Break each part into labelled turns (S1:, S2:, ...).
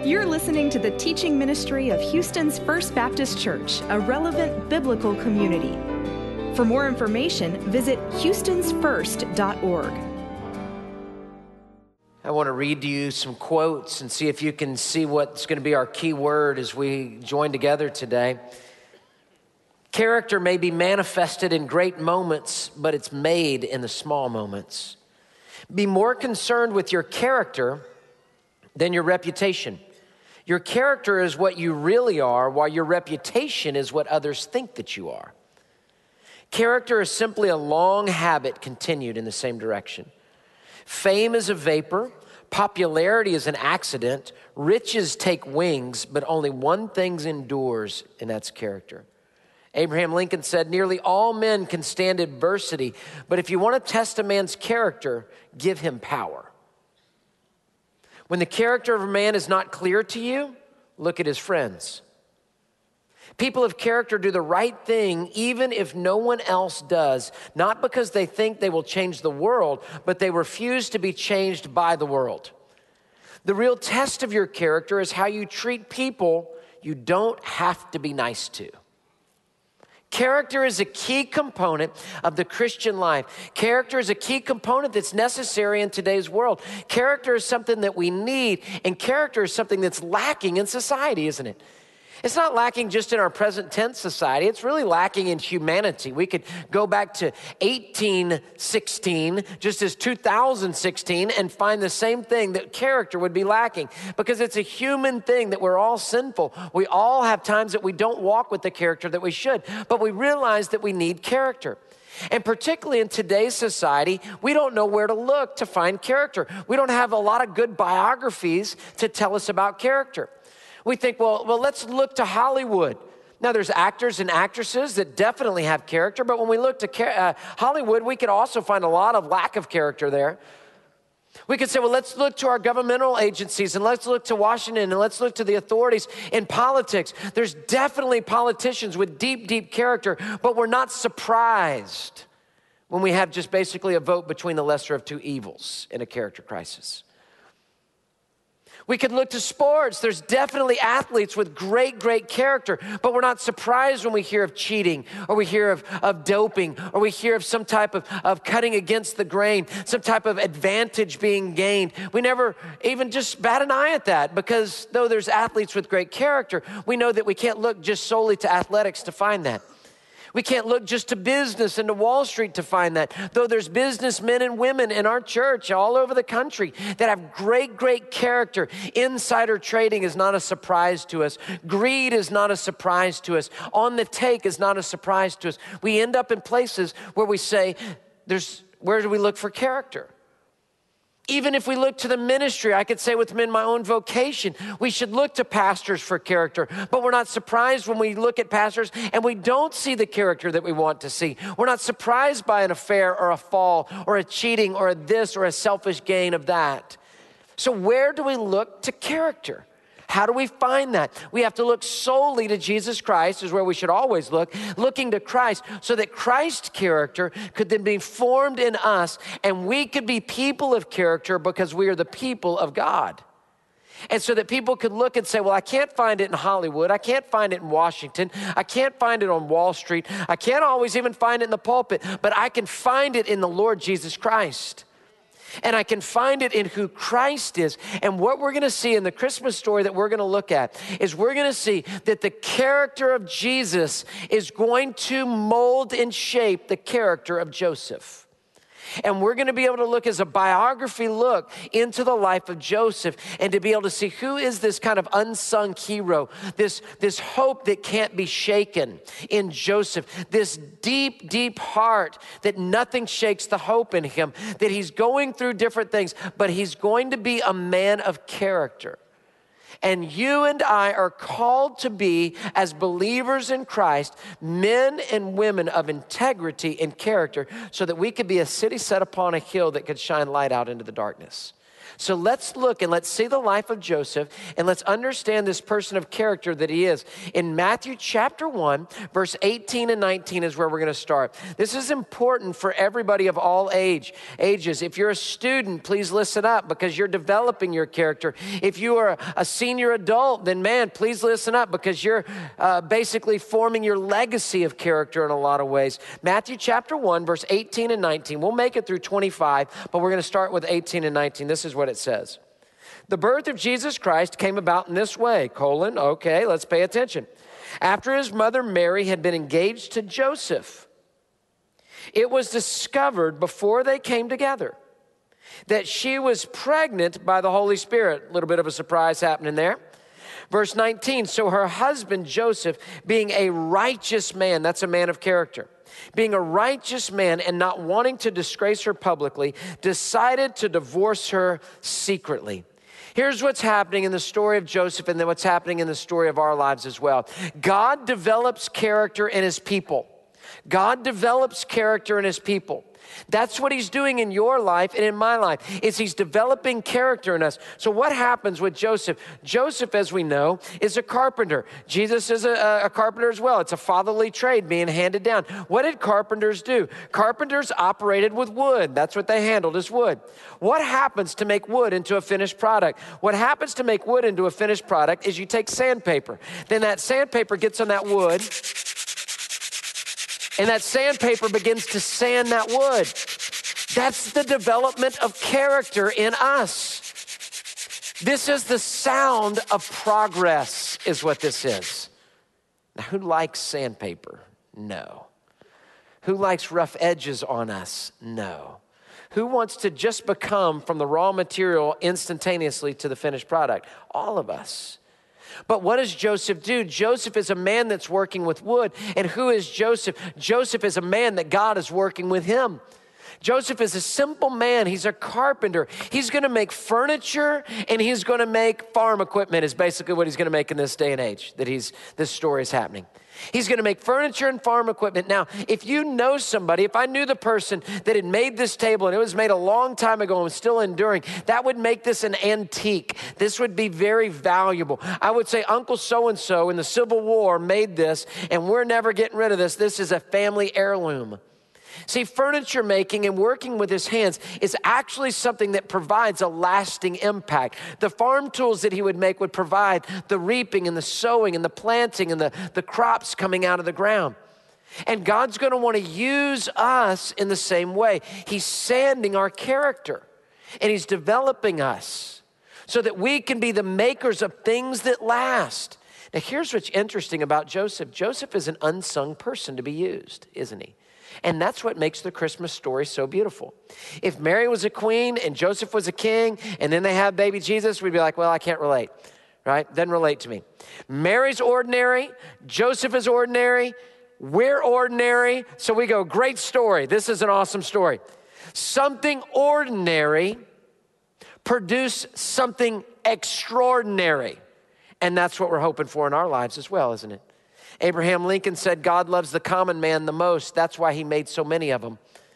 S1: You're listening to the teaching ministry of Houston's First Baptist Church, a relevant biblical community. For more information, visit houstonsfirst.org.
S2: I want to read to you some quotes and see if you can see what's going to be our key word as we join together today. Character may be manifested in great moments, but it's made in the small moments. Be more concerned with your character than your reputation. Your character is what you really are, while your reputation is what others think that you are. Character is simply a long habit continued in the same direction. Fame is a vapor. Popularity is an accident. Riches take wings, but only one thing endures, and that's character. Abraham Lincoln said, "Nearly all men can stand adversity, but if you want to test a man's character, give him power." When the character of a man is not clear to you, look at his friends. People of character do the right thing even if no one else does, not because they think they will change the world, but they refuse to be changed by the world. The real test of your character is how you treat people you don't have to be nice to. Character is a key component of the Christian life. Character is a key component that's necessary in today's world. Character is something that we need, and character is something that's lacking in society, isn't it? It's not lacking just in our present tense society. It's really lacking in humanity. We could go back to 1816, just as 2016, and find the same thing, that character would be lacking, because it's a human thing that we're all sinful. We all have times that we don't walk with the character that we should, but we realize that we need character. And particularly in today's society, we don't know where to look to find character. We don't have a lot of good biographies to tell us about character. We think, well, let's look to Hollywood. Now, there's actors and actresses that definitely have character, but when we look to Hollywood, we could also find a lot of lack of character there. We could say, well, let's look to our governmental agencies, and let's look to Washington, and let's look to the authorities in politics. There's definitely politicians with deep, deep character, but we're not surprised when we have just basically a vote between the lesser of two evils in a character crisis. We could look to sports. There's definitely athletes with great, great character, but we're not surprised when we hear of cheating, or we hear of doping, or we hear of some type of cutting against the grain, some type of advantage being gained. We never even just bat an eye at that, because though there's athletes with great character, we know that we can't look just solely to athletics to find that. We can't look just to business and to Wall Street to find that. Though there's businessmen and women in our church all over the country that have great, great character. Insider trading is not a surprise to us. Greed is not a surprise to us. On the take is not a surprise to us. We end up in places where we say, where do we look for character? Even if we look to the ministry, I could say within my own vocation, we should look to pastors for character. But we're not surprised when we look at pastors and we don't see the character that we want to see. We're not surprised by an affair or a fall or a cheating or a this or a selfish gain of that. So where do we look to character? How do we find that? We have to look solely to Jesus Christ, is where we should always look, looking to Christ, so that Christ's character could then be formed in us, and we could be people of character because we are the people of God. And so that people could look and say, well, I can't find it in Hollywood. I can't find it in Washington. I can't find it on Wall Street. I can't always even find it in the pulpit, but I can find it in the Lord Jesus Christ. And I can find it in who Christ is. And what we're going to see in the Christmas story that we're going to look at is we're going to see that the character of Jesus is going to mold and shape the character of Joseph. And we're going to be able to look as a biography look into the life of Joseph, and to be able to see who is this kind of unsung hero, this hope that can't be shaken in Joseph, this deep, deep heart that nothing shakes the hope in him, that he's going through different things, but he's going to be a man of character. And you and I are called to be, as believers in Christ, men and women of integrity and character, so that we could be a city set upon a hill that could shine light out into the darkness. So let's look and let's see the life of Joseph, and let's understand this person of character that he is. In Matthew chapter 1, verse 18 and 19 is where we're going to start. This is important for everybody of all ages. If you're a student, please listen up because you're developing your character. If you are a senior adult, then man, please listen up because you're basically forming your legacy of character in a lot of ways. Matthew chapter 1, verse 18 and 19. We'll make it through 25, but we're going to start with 18 and 19. This is what it says. The birth of Jesus Christ came about in this way, okay, let's pay attention. After his mother Mary had been engaged to Joseph, it was discovered before they came together that she was pregnant by the Holy Spirit. A little bit of a surprise happening there. Verse 19, so her husband Joseph, being a righteous man, that's a man of character, being a righteous man and not wanting to disgrace her publicly, decided to divorce her secretly. Here's what's happening in the story of Joseph and then what's happening in the story of our lives as well. God develops character in his people. God develops character in his people. That's what he's doing in your life and in my life, is he's developing character in us. So what happens with Joseph? Joseph, as we know, is a carpenter. Jesus is a carpenter as well. It's a fatherly trade being handed down. What did carpenters do? Carpenters operated with wood. That's what they handled, is wood. What happens to make wood into a finished product? What happens to make wood into a finished product is you take sandpaper. Then that sandpaper gets on that wood, and that sandpaper begins to sand that wood. That's the development of character in us. This is the sound of progress, is what this is. Now, who likes sandpaper? No. Who likes rough edges on us? No. Who wants to just become from the raw material instantaneously to the finished product? All of us. But what does Joseph do? Joseph is a man that's working with wood. And who is Joseph? Joseph is a man that God is working with him. Joseph is a simple man. He's a carpenter. He's going to make furniture and he's going to make farm equipment is basically what he's going to make in this day and age that this story is happening. He's going to make furniture and farm equipment. Now, if you know somebody, if I knew the person that had made this table and it was made a long time ago and was still enduring, that would make this an antique. This would be very valuable. I would say Uncle so-and-so in the Civil War made this and we're never getting rid of this. This is a family heirloom. See, furniture making and working with his hands is actually something that provides a lasting impact. The farm tools that he would make would provide the reaping and the sowing and the planting and the crops coming out of the ground. And God's going to want to use us in the same way. He's sanding our character and he's developing us so that we can be the makers of things that last. Now, here's what's interesting about Joseph. Joseph is an unsung person to be used, isn't he? And that's what makes the Christmas story so beautiful. If Mary was a queen and Joseph was a king and then they have baby Jesus, we'd be like, well, I can't relate, right? Doesn't relate to me. Mary's ordinary, Joseph is ordinary, we're ordinary. So we go, great story. This is an awesome story. Something ordinary produced something extraordinary. And that's what we're hoping for in our lives as well, isn't it? Abraham Lincoln said, God loves the common man the most. That's why he made so many of them.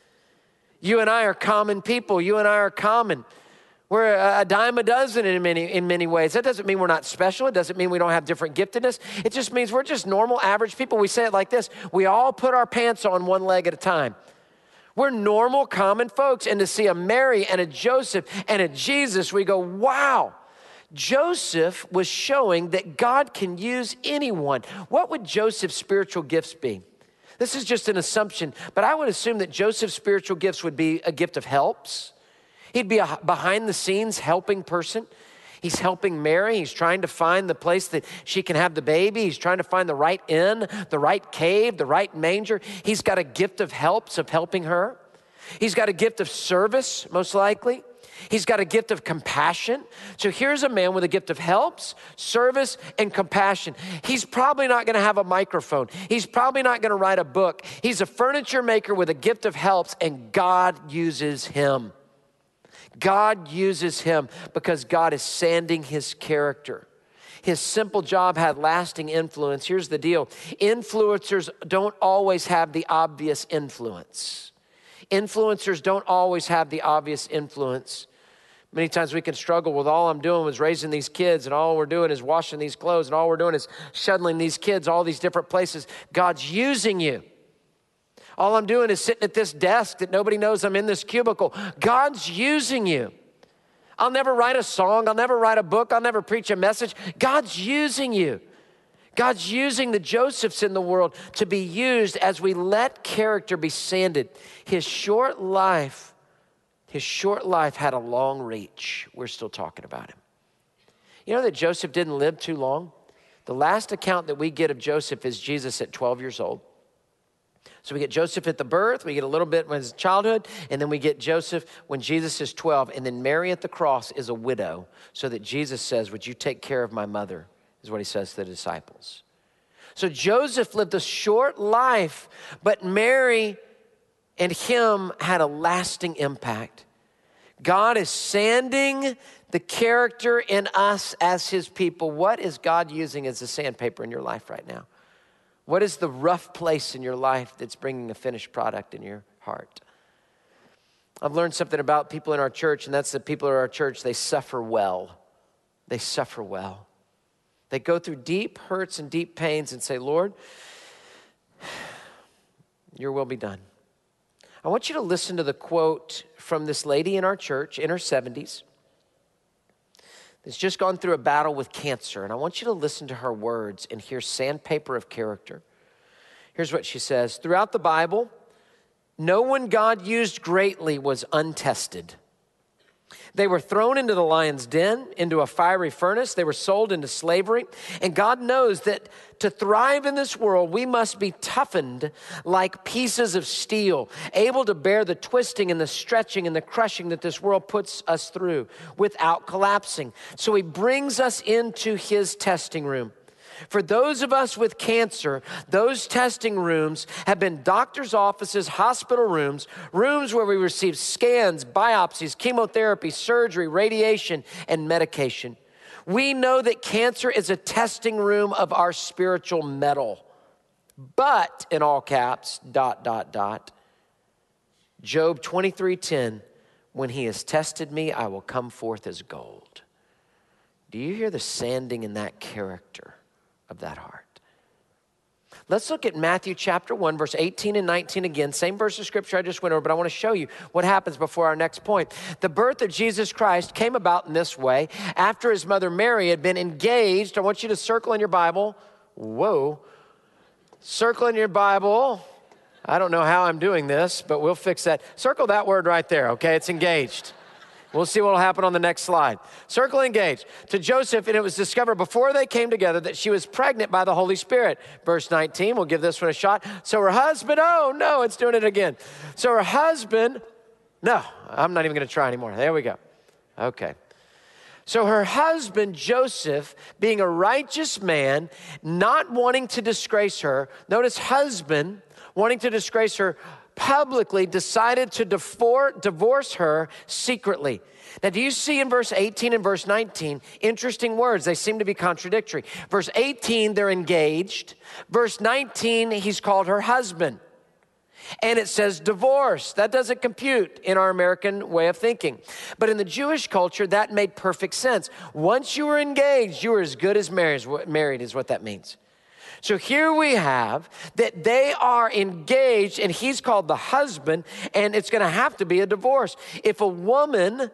S2: You and I are common people. You and I are common. We're a dime a dozen in many ways. That doesn't mean we're not special. It doesn't mean we don't have different giftedness. It just means we're just normal, average people. We say it like this. We all put our pants on one leg at a time. We're normal, common folks. And to see a Mary and a Joseph and a Jesus, we go, wow. Joseph was showing that God can use anyone. What would Joseph's spiritual gifts be? This is just an assumption, but I would assume that Joseph's spiritual gifts would be a gift of helps. He'd be a behind the scenes helping person. He's helping Mary. He's trying to find the place that she can have the baby. He's trying to find the right inn, the right cave, the right manger. He's got a gift of helps, of helping her. He's got a gift of service, most likely. He's got a gift of compassion. So here's a man with a gift of helps, service, and compassion. He's probably not going to have a microphone. He's probably not going to write a book. He's a furniture maker with a gift of helps, and God uses him. God uses him because God is sanding his character. His simple job had lasting influence. Here's the deal. Influencers don't always have the obvious influence. Influencers don't always have the obvious influence, Many times we can struggle with all I'm doing was raising these kids and all we're doing is washing these clothes and all we're doing is shuttling these kids all these different places. God's using you. All I'm doing is sitting at this desk that nobody knows I'm in this cubicle. God's using you. I'll never write a song. I'll never write a book. I'll never preach a message. God's using you. God's using the Josephs in the world to be used as we let character be sanded. His short life had a long reach. We're still talking about him. You know that Joseph didn't live too long? The last account that we get of Joseph is Jesus at 12 years old. So we get Joseph at the birth, we get a little bit when his childhood, and then we get Joseph when Jesus is 12, and then Mary at the cross is a widow, so that Jesus says, would you take care of my mother, is what he says to the disciples. So Joseph lived a short life, but Mary and him had a lasting impact. God is sanding the character in us as his people. What is God using as a sandpaper in your life right now? What is the rough place in your life that's bringing a finished product in your heart? I've learned something about people in our church, and that's the people in our church, they suffer well. They suffer well. They go through deep hurts and deep pains and say, Lord, your will be done. I want you to listen to the quote from this lady in our church in her 70s that's just gone through a battle with cancer. And I want you to listen to her words and hear sandpaper of character. Here's what she says. Throughout the Bible, no one God used greatly was untested. They were thrown into the lion's den, into a fiery furnace. They were sold into slavery. And God knows that to thrive in this world, we must be toughened like pieces of steel, able to bear the twisting and the stretching and the crushing that this world puts us through without collapsing. So he brings us into his testing room. For those of us with cancer, those testing rooms have been doctor's offices, hospital rooms, rooms where we receive scans, biopsies, chemotherapy, surgery, radiation, and medication. We know that cancer is a testing room of our spiritual mettle. But, in all caps, ... Job 23:10, when he has tested me, I will come forth as gold. Do you hear the sanding in that character of that heart? Let's look at Matthew chapter 1, verse 18 and 19 again. Same verse of scripture I just went over, but I want to show you what happens before our next point. The birth of Jesus Christ came about in this way. After his mother Mary had been engaged, I want you to circle in your Bible. Whoa. Circle in your Bible. I don't know how I'm doing this, but we'll fix that. Circle that word right there, okay? It's engaged. We'll see what will happen on the next slide. Circle engaged. To Joseph, and it was discovered before they came together that she was pregnant by the Holy Spirit. Verse 19, we'll give this one a shot. So her husband, oh no, it's doing it again. So her husband, no, I'm not even going to try anymore. There we go. Okay. So her husband, Joseph, being a righteous man, not wanting to disgrace her, notice husband, wanting to disgrace her, publicly decided to divorce her secretly. Now, do you see in verse 18 and verse 19, interesting words? They seem to be contradictory. Verse 18, they're engaged. Verse 19, he's called her husband. And it says divorce. That doesn't compute in our American way of thinking. But in the Jewish culture, that made perfect sense. Once you were engaged, you were as good as married is what that means. So here we have that they are engaged and he's called the husband, and it's going to have to be a divorce. If a woman,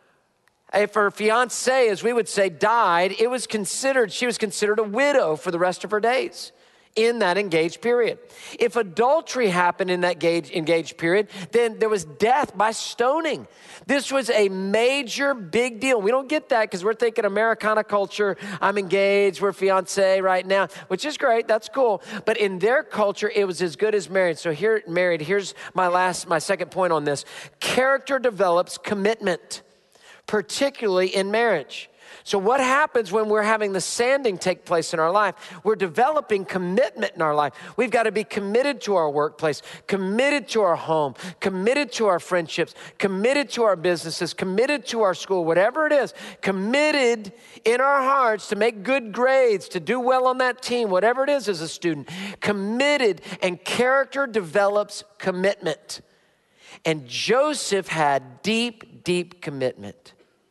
S2: if her fiance, as we would say, died, she was considered a widow for the rest of her days in that engaged period. If adultery happened in that engaged period, then there was death by stoning. This was a major big deal. We don't get that because we're thinking Americana culture. I'm engaged, we're fiancé right now, which is great, that's cool. But in their culture, it was as good as married. So here's my second point on this. Character develops commitment, particularly in marriage. So what happens when we're having the sanding take place in our life? We're developing commitment in our life. We've got to be committed to our workplace, committed to our home, committed to our friendships, committed to our businesses, committed to our school, whatever it is, committed in our hearts to make good grades, to do well on that team, whatever it is as a student. Committed, and character develops commitment. And Joseph had deep, deep commitment.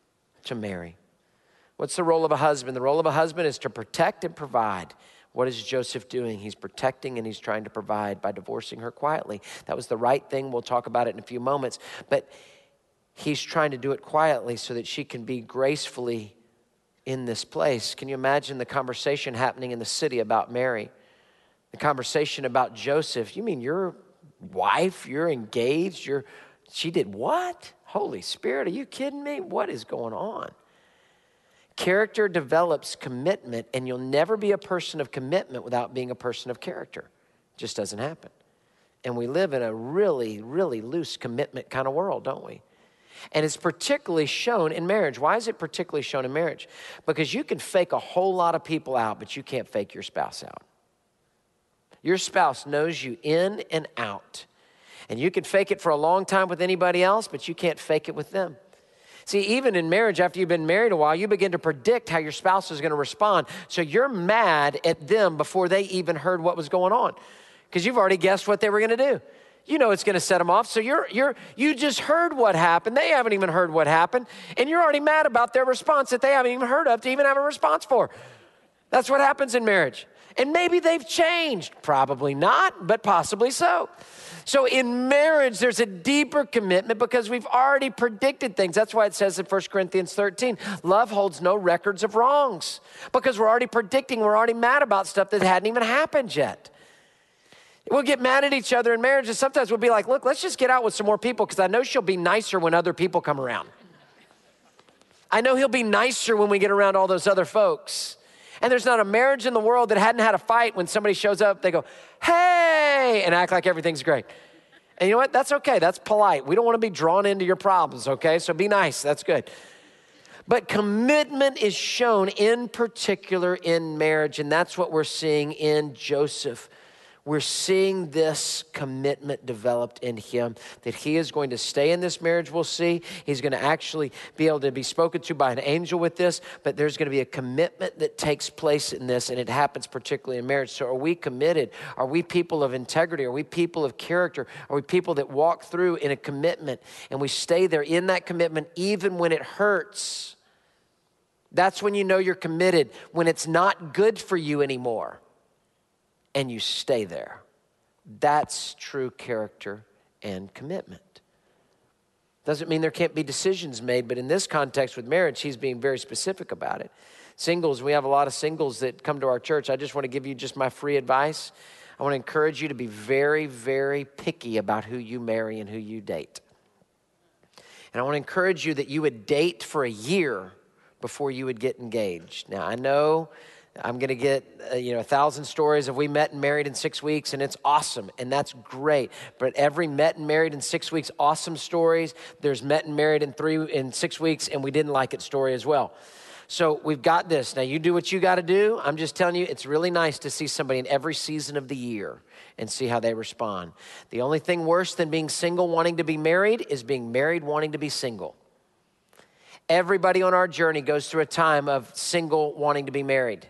S2: to Mary. What's the role of a husband? The role of a husband is to protect and provide. What is Joseph doing? He's protecting and he's trying to provide by divorcing her quietly. That was the right thing. We'll talk about it in a few moments. But he's trying to do it quietly so that she can be gracefully in this place. Can you imagine the conversation happening in the city about Mary? The conversation about Joseph. You mean your wife, you're engaged, she did what? Holy Spirit, are you kidding me? What is going on? Character develops commitment, and you'll never be a person of commitment without being a person of character. It just doesn't happen. And we live in a really, really loose commitment kind of world, don't we? And it's particularly shown in marriage. Why is it particularly shown in marriage? Because you can fake a whole lot of people out, but you can't fake your spouse out. Your spouse knows you in and out. And you can fake it for a long time with anybody else, but you can't fake it with them. See, even in marriage, after you've been married a while, you begin to predict how your spouse is going to respond. So you're mad at them before they even heard what was going on, because you've already guessed what they were going to do. You know it's going to set them off. So you just heard what happened. They haven't even heard what happened. And you're already mad about their response that they haven't even heard of to even have a response for. That's what happens in marriage. And maybe they've changed. Probably not, but possibly so. So in marriage, there's a deeper commitment because we've already predicted things. That's why it says in 1 Corinthians 13, love holds no records of wrongs, because we're already predicting, we're already mad about stuff that hadn't even happened yet. We'll get mad at each other in marriage, and sometimes we'll be like, look, let's just get out with some more people because I know she'll be nicer when other people come around. I know he'll be nicer when we get around all those other folks. And there's not a marriage in the world that hadn't had a fight when somebody shows up, they go, hey, and act like everything's great. And you know what? That's okay. That's polite. We don't want to be drawn into your problems, okay? So be nice. That's good. But commitment is shown in particular in marriage, and that's what we're seeing in Joseph. We're seeing this commitment developed in him, that he is going to stay in this marriage, we'll see. He's going to actually be able to be spoken to by an angel with this, but there's going to be a commitment that takes place in this, and it happens particularly in marriage. So are we committed? Are we people of integrity? Are we people of character? Are we people that walk through in a commitment, and we stay there in that commitment even when it hurts? That's when you know you're committed, when it's not good for you anymore. And you stay there. That's true character and commitment. Doesn't mean there can't be decisions made, but in this context with marriage, he's being very specific about it. Singles, we have a lot of singles that come to our church. I just want to give you just my free advice. I want to encourage you to be very, very picky about who you marry and who you date. And I want to encourage you that you would date for a year before you would get engaged. Now, I know I'm going to get 1,000 stories of we met and married in 6 weeks, and it's awesome, and that's great. But every met and married in 6 weeks, awesome stories. There's met and married in 6 weeks, and we didn't like it story as well. So we've got this. Now, you do what you got to do. I'm just telling you, it's really nice to see somebody in every season of the year and see how they respond. The only thing worse than being single wanting to be married is being married wanting to be single. Everybody on our journey goes through a time of single wanting to be married.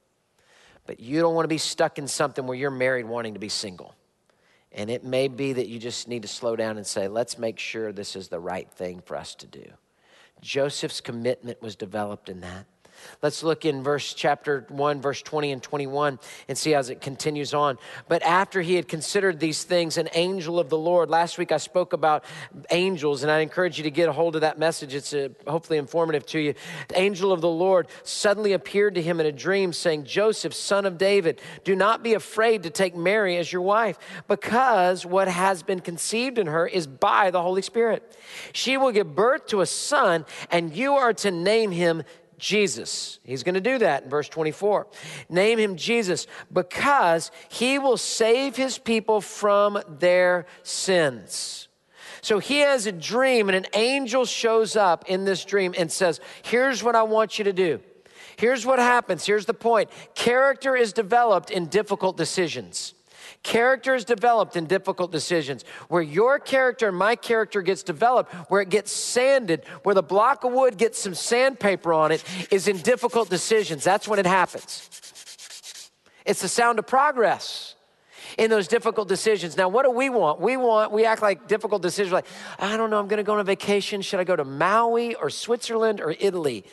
S2: But you don't want to be stuck in something where you're married wanting to be single. And it may be that you just need to slow down and say, let's make sure this is the right thing for us to do. Joseph's commitment was developed in that. Let's look in chapter 1, verse 20 and 21 and see as it continues on. But after he had considered these things, an angel of the Lord. Last week I spoke about angels, and I encourage you to get a hold of that message. It's hopefully informative to you. The angel of the Lord suddenly appeared to him in a dream, saying, Joseph, son of David, do not be afraid to take Mary as your wife, because what has been conceived in her is by the Holy Spirit. She will give birth to a son, and you are to name him Jesus. He's going to do that in verse 24. Name him Jesus, because he will save his people from their sins. So he has a dream, and an angel shows up in this dream and says, here's what I want you to do. Here's what happens. Here's the point. Character is developed in difficult decisions. Character is developed in difficult decisions. Where your character and my character gets developed, where it gets sanded, where the block of wood gets some sandpaper on it, is in difficult decisions. That's when it happens. It's the sound of progress. in those difficult decisions. Now, what do we want? We act like difficult decisions, like, I don't know, I'm gonna go on a vacation. Should I go to Maui or Switzerland or Italy?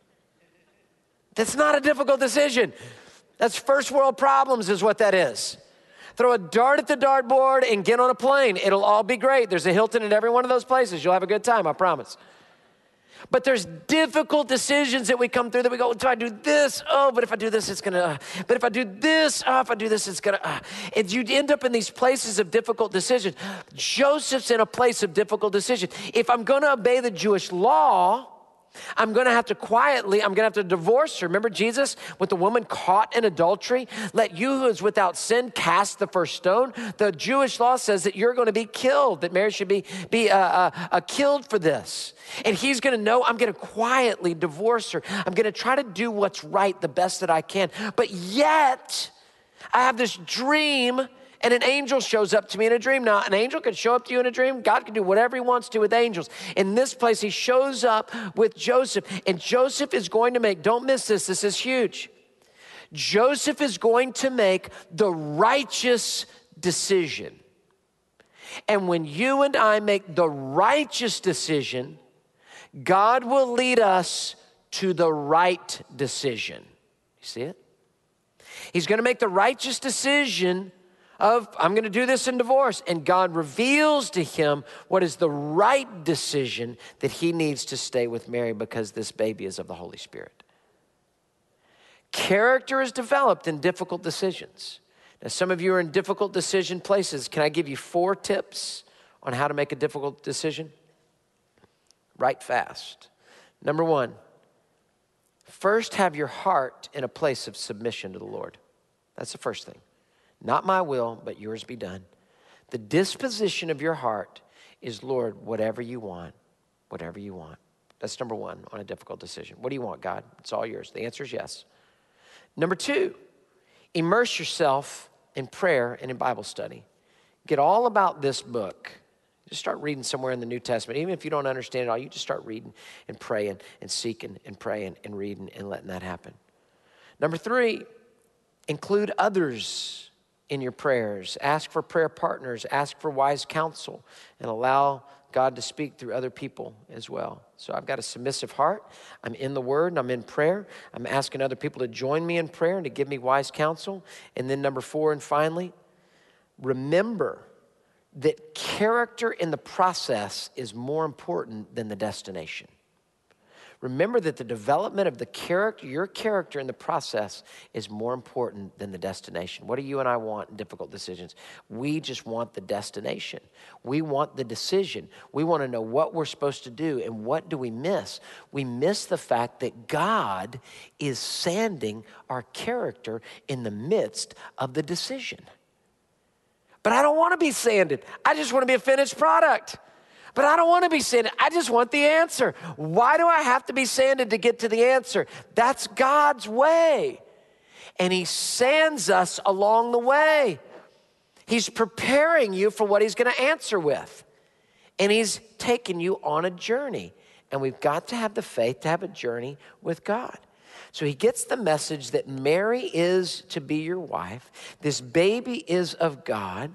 S2: That's not a difficult decision. That's first world problems is what that is. Throw a dart at the dartboard and get on a plane. It'll all be great. There's a Hilton in every one of those places. You'll have a good time, I promise. But there's difficult decisions that we come through that we go, do I do this? Oh, but if I do this, it's gonna, but if I do this, if I do this, it's gonna, and you end up in these places of difficult decisions. Joseph's in a place of difficult decision. If I'm gonna obey the Jewish law, I'm gonna have to divorce her. Remember Jesus with the woman caught in adultery? Let you who is without sin cast the first stone. The Jewish law says that you're gonna be killed, that Mary should be killed for this. And he's gonna know I'm gonna quietly divorce her. I'm gonna try to do what's right the best that I can. But yet, I have this dream and an angel shows up to me in a dream. Now, an angel can show up to you in a dream. God can do whatever he wants to with angels. In this place, he shows up with Joseph, and Joseph is going to make, don't miss this, this is huge. Joseph is going to make the righteous decision. And when you and I make the righteous decision, God will lead us to the right decision. You see it? He's going to make the righteous decision of, I'm going to do this in divorce. And God reveals to him what is the right decision that he needs to stay with Mary because this baby is of the Holy Spirit. Character is developed in difficult decisions. Now, some of you are in difficult decision places. Can I give you 4 tips on how to make a difficult decision? Write fast. Number 1, first have your heart in a place of submission to the Lord. That's the first thing. Not my will, but yours be done. The disposition of your heart is, Lord, whatever you want, whatever you want. That's number 1 on a difficult decision. What do you want, God? It's all yours. The answer is yes. Number 2, immerse yourself in prayer and in Bible study. Get all about this book. Just start reading somewhere in the New Testament. Even if you don't understand it all, you just start reading and praying and seeking and praying and reading and letting that happen. Number 3, include others in your prayers. Ask for prayer partners. Ask for wise counsel and allow God to speak through other people as well. So I've got a submissive heart. I'm in the Word and I'm in prayer. I'm asking other people to join me in prayer and to give me wise counsel. And then number 4 and finally, remember that character in the process is more important than the destination. Remember that the development of the character, your character in the process is more important than the destination. What do you and I want in difficult decisions? We just want the destination. We want the decision. We want to know what we're supposed to do. And what do we miss? We miss the fact that God is sanding our character in the midst of the decision. But I don't want to be sanded. I just want to be a finished product. But I don't want to be sanded. I just want the answer. Why do I have to be sanded to get to the answer? That's God's way. And he sands us along the way. He's preparing you for what he's going to answer with. And he's taking you on a journey. And we've got to have the faith to have a journey with God. So he gets the message that Mary is to be your wife. This baby is of God.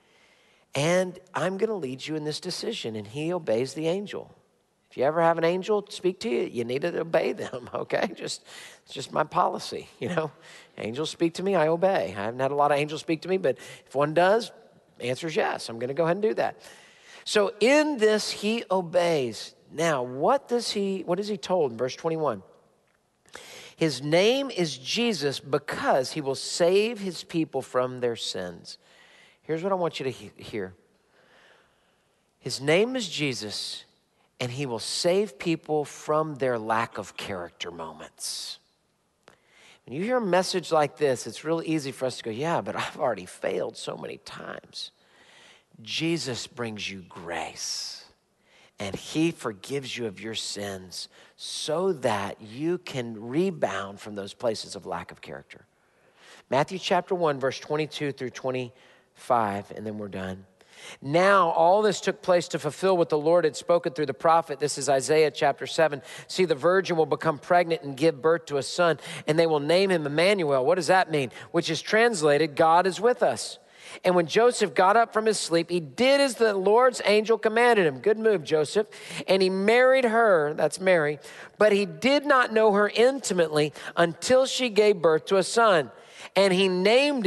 S2: And I'm going to lead you in this decision. And he obeys the angel. If you ever have an angel speak to you, you need to obey them, okay? It's just my policy, you know. Angels speak to me, I obey. I haven't had a lot of angels speak to me, but if one does, the answer is yes. I'm going to go ahead and do that. So in this, he obeys. Now, what is he told in verse 21? His name is Jesus because he will save his people from their sins. Here's what I want you to hear. His name is Jesus, and he will save people from their lack of character moments. When you hear a message like this, it's real easy for us to go, yeah, but I've already failed so many times. Jesus brings you grace, and he forgives you of your sins so that you can rebound from those places of lack of character. Matthew chapter 1, verse 22 through 25, and then we're done. Now, all this took place to fulfill what the Lord had spoken through the prophet. This is Isaiah chapter 7. See, the virgin will become pregnant and give birth to a son, and they will name him Emmanuel. What does that mean? Which is translated, God is with us. And when Joseph got up from his sleep, he did as the Lord's angel commanded him. Good move, Joseph. And he married her, that's Mary, but he did not know her intimately until she gave birth to a son. And he named